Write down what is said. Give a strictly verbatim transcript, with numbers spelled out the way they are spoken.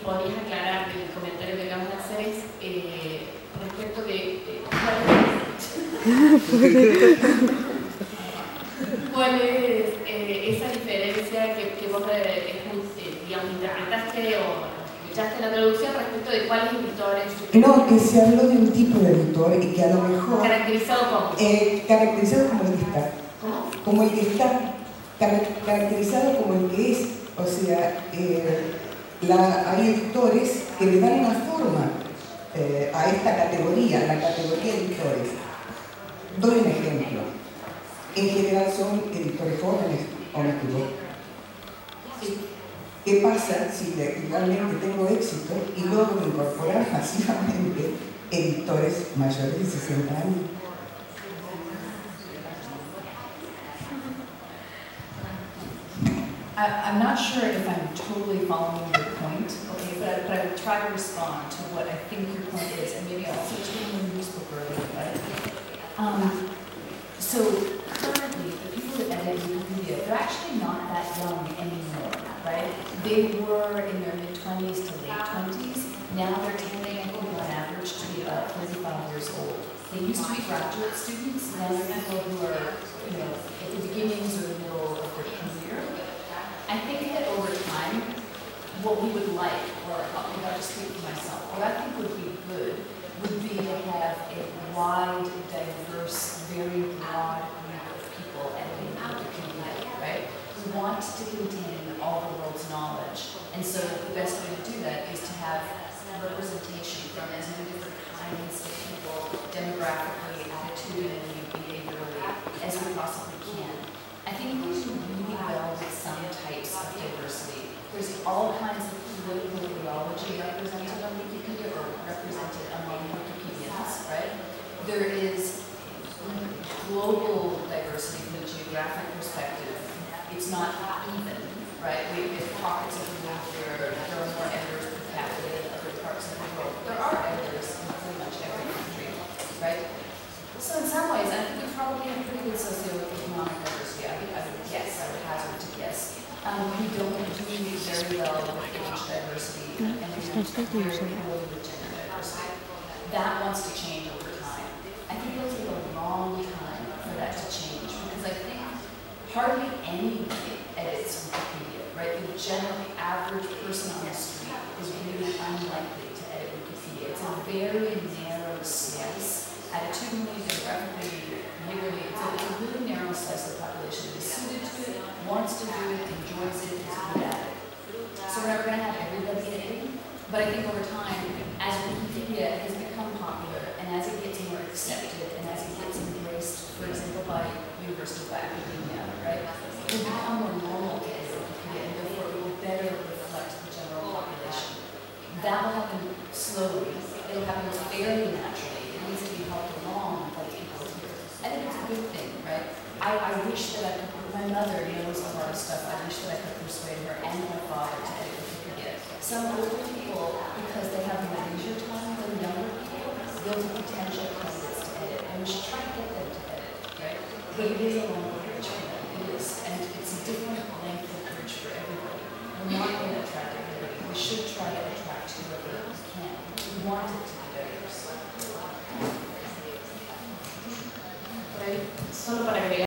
podías aclarar el comentario que acabas de hacer es eh, respecto de eh, cuál es, cuál es eh, esa diferencia que, que vos eh, digamos, interpretaste o escuchaste en la traducción respecto de cuáles editores. No, que se habló de un tipo de editor y que a lo mejor... ¿Caracterizado como? Eh, caracterizado como el que está. ¿Cómo? Como el que está. Car caracterizado como el que es. O sea, eh, la, hay editores que le dan una forma eh, a esta categoría, la categoría de editores. Doy un ejemplo. En general son editores jóvenes, ¿o me equivoco? Sí. ¿Qué pasa si realmente tengo éxito y logro incorporar masivamente editores mayores de sesenta años? I, I'm not sure if I'm totally following your point, okay, but I, but I would try to respond to what I think your point is, and maybe I'll also take the newspaper earlier, right? Um, so currently, the people that edit Wikipedia, they're actually not that young anymore, right? They were in their mid twenties to late twenties. Now they're tending, I think, on average, to be about thirty-five years old. They used to be graduate students. Now they're people who are, you know, at the beginnings or the middle of their career. I think that over time, what we would like, or if I just speak for myself, what I think would be good would be to have a wide, diverse, very broad group of people editing Wikipedia, right? We want to contain all the world's knowledge. And so the best way to do that is to have representation from as many different kinds of people, demographically, attitudinally, behaviorally, as we possibly can. I think we do really well with some types of diversity. There's all kinds of political ideology represented on Wikipedia or represented among Wikipedians, right? There is global diversity from a geographic perspective. It's not even, right? We have pockets of the world where there are more editors per capita than other parts of the world. There are editors in pretty much every country, right? So in some ways, I think we probably have pretty good socioeconomic diversity. I think I would guess, I would hazard to guess. Um, we don't do very well with age diversity, and we do very poorly with gender diversity. That wants to change over time. I think it'll take a long time for that to change, because I think hardly anybody edits Wikipedia, right? The general average person on the street is really unlikely to edit Wikipedia. It's a very narrow slice. Attitudinally, demographically, behaviorally, it's a, it's a really narrow slice of the population that is suited to it, wants to do it, enjoys it, is good at it. So we're never going to have everybody editing, but I think over time, as Wikipedia has become popular, and as it gets more accepted, and as it gets embraced, for example, by universities, by academia, right, it will become more normal to edit Wikipedia, and therefore it will better reflect the general population. That will happen slowly. It will happen fairly naturally. Needs to be helped along by people here. I think it's a good thing, right? I, I wish that I could, my mother knows a lot of stuff, I wish that I could persuade her and my father to edit Wikipedia. Some older people, because they have more leisure time than younger people, those are potential candidates to edit, and we should try to get them to edit, right? But it is a long